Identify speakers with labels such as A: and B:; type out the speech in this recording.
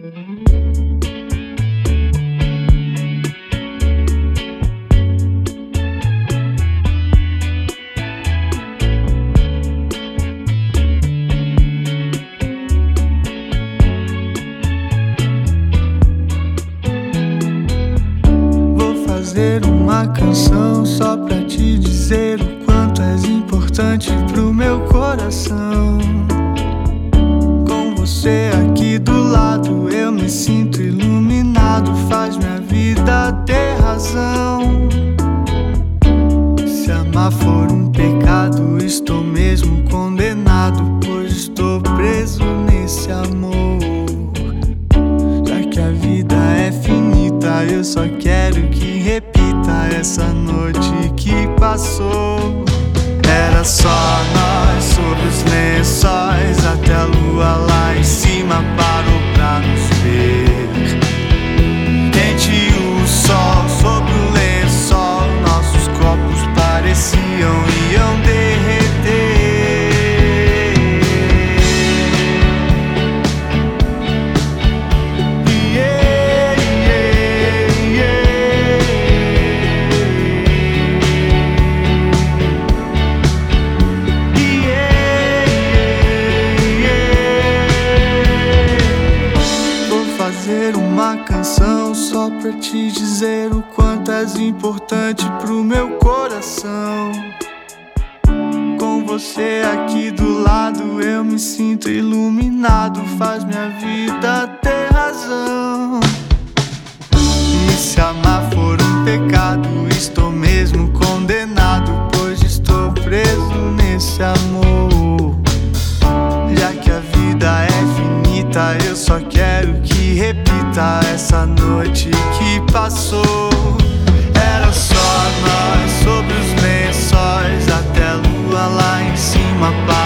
A: Fazer uma canção só pra te dizer o quanto és importante pro meu coração. Com você aqui do lado eu me sinto iluminado, faz minha vida ter razão. Se amar for um pecado, estou mesmo condenado, pois estou preso nesse amor. Já que a vida é finita, eu só quero que repita essa noite que passou. Era só nós sobre os lençóis, até a lua lá em cima parou pra nos ver. Quente o sol sobre o lençol, nossos corpos pareciam iam derreter. Fazer uma canção só pra te dizer o quanto és importante pro meu coração. Com você aqui do lado eu me sinto iluminado, faz minha vida ter razão. E se amar for um pecado, estou mesmo condenado, pois estou preso nesse amor. Já que a vida é finita, eu só quero que repita essa noite que passou. Era só nós sobre os lençóis, até a lua lá em cima